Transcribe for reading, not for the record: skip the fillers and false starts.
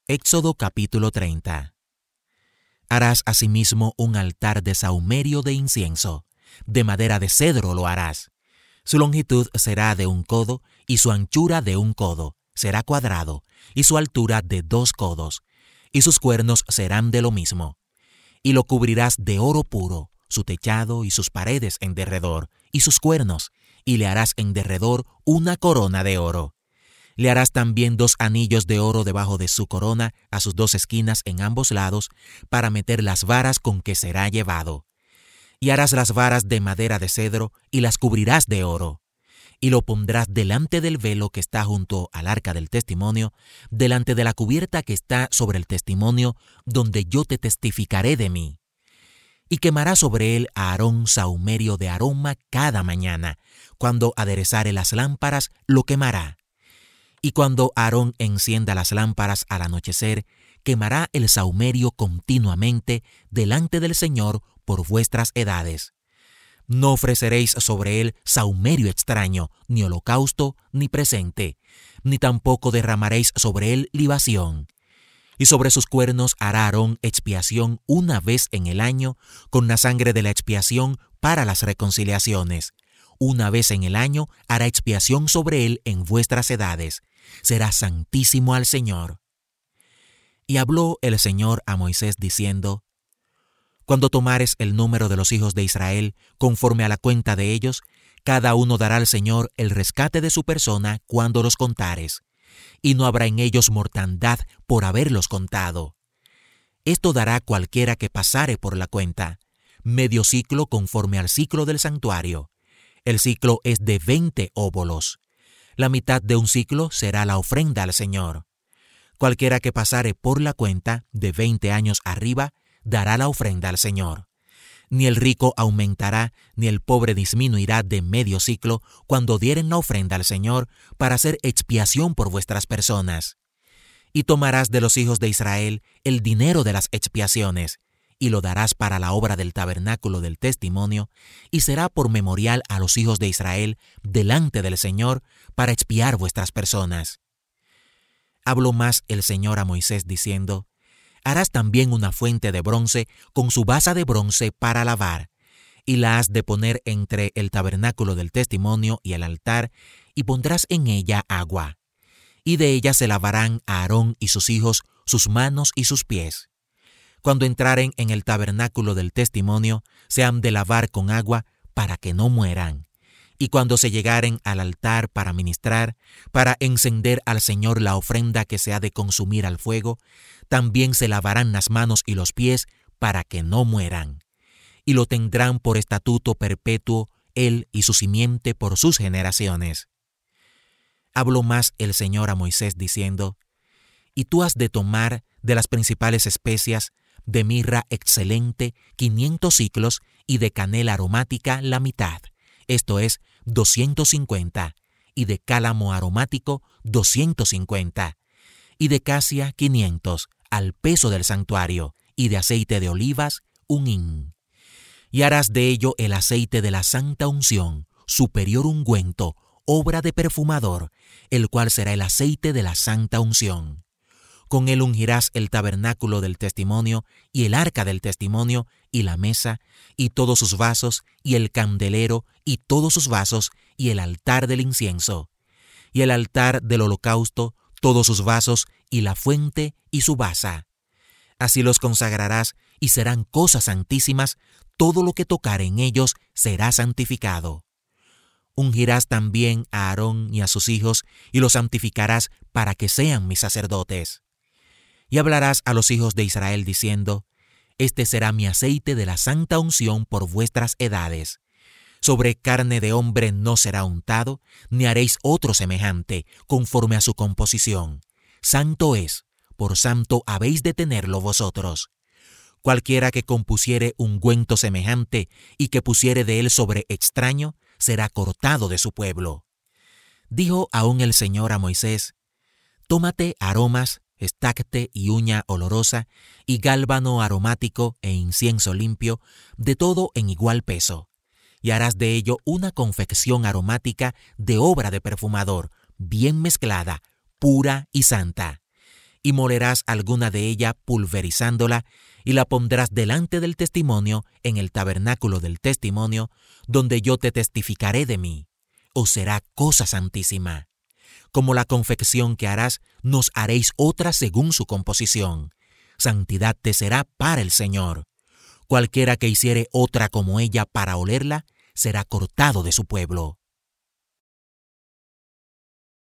Éxodo capítulo 30. Harás asimismo un altar de sahumerio de incienso. De madera de cedro lo harás. Su longitud será de 1 codo y su anchura de 1 codo. Será cuadrado y su altura de 2 codos. Y sus cuernos serán de lo mismo. Y lo cubrirás de oro puro, su techado y sus paredes en derredor, y sus cuernos, y le harás en derredor una corona de oro. Le harás también 2 anillos de oro debajo de su corona a sus 2 esquinas en ambos lados, para meter las varas con que será llevado. Y harás las varas de madera de cedro, y las cubrirás de oro. Y lo pondrás delante del velo que está junto al arca del testimonio, delante de la cubierta que está sobre el testimonio, donde yo te testificaré de mí. Y quemará sobre él a Aarón sahumerio de aroma cada mañana. Cuando aderezare las lámparas, lo quemará. Y cuando Aarón encienda las lámparas al anochecer, quemará el sahumerio continuamente delante del Señor por vuestras edades. No ofreceréis sobre él sahumerio extraño, ni holocausto, ni presente, ni tampoco derramaréis sobre él libación. Y sobre sus cuernos hará Aarón expiación una vez en el año, con la sangre de la expiación para las reconciliaciones. Una vez en el año hará expiación sobre él en vuestras edades. Será santísimo al Señor. Y habló el Señor a Moisés diciendo: Cuando tomares el número de los hijos de Israel, conforme a la cuenta de ellos, cada uno dará al Señor el rescate de su persona cuando los contares, y no habrá en ellos mortandad por haberlos contado. Esto dará cualquiera que pasare por la cuenta, medio ciclo conforme al ciclo del santuario. El ciclo es de 20 óbolos. La mitad de un ciclo será la ofrenda al Señor. Cualquiera que pasare por la cuenta de 20 años arriba, dará la ofrenda al Señor. Ni el rico aumentará, ni el pobre disminuirá de medio ciclo cuando dieren la ofrenda al Señor para hacer expiación por vuestras personas. Y tomarás de los hijos de Israel el dinero de las expiaciones, y lo darás para la obra del tabernáculo del testimonio, y será por memorial a los hijos de Israel delante del Señor para expiar vuestras personas. Habló más el Señor a Moisés diciendo: Harás también una fuente de bronce con su basa de bronce para lavar, y la has de poner entre el tabernáculo del testimonio y el altar, y pondrás en ella agua. Y de ella se lavarán Aarón y sus hijos sus manos y sus pies. Cuando entraren en el tabernáculo del testimonio, se han de lavar con agua para que no mueran. Y cuando se llegaren al altar para ministrar, para encender al Señor la ofrenda que se ha de consumir al fuego, también se lavarán las manos y los pies para que no mueran. Y lo tendrán por estatuto perpetuo él y su simiente por sus generaciones. Habló más el Señor a Moisés diciendo: Y tú has de tomar de las principales especias, de mirra excelente 500 siclos, y de canela aromática la mitad, esto es 250, y de cálamo aromático 250, y de casia 500, al peso del santuario, y de aceite de olivas 1 hin. Y harás de ello el aceite de la santa unción, superior ungüento, obra de perfumador, el cual será el aceite de la santa unción. Con él ungirás el tabernáculo del testimonio, y el arca del testimonio, y la mesa, y todos sus vasos, y el candelero, y todos sus vasos, y el altar del incienso, y el altar del holocausto, todos sus vasos, y la fuente, y su basa. Así los consagrarás, y serán cosas santísimas, todo lo que tocare en ellos será santificado. Ungirás también a Aarón y a sus hijos, y los santificarás para que sean mis sacerdotes. Y hablarás a los hijos de Israel diciendo: Este será mi aceite de la santa unción por vuestras edades. Sobre carne de hombre no será untado, ni haréis otro semejante, conforme a su composición. Santo es, por santo habéis de tenerlo vosotros. Cualquiera que compusiere ungüento semejante y que pusiere de él sobre extraño, será cortado de su pueblo. Dijo aún el Señor a Moisés: Tómate aromas, estacte y uña olorosa, y gálbano aromático e incienso limpio, de todo en igual peso, y harás de ello una confección aromática de obra de perfumador, bien mezclada, pura y santa. y molerás alguna de ella pulverizándola, y la pondrás delante del testimonio en el tabernáculo del testimonio, donde yo te testificaré de mí. Os será cosa santísima. Como la confección que harás, nos haréis otra según su composición. Santidad te será para el Señor. Cualquiera que hiciere otra como ella para olerla, será cortado de su pueblo.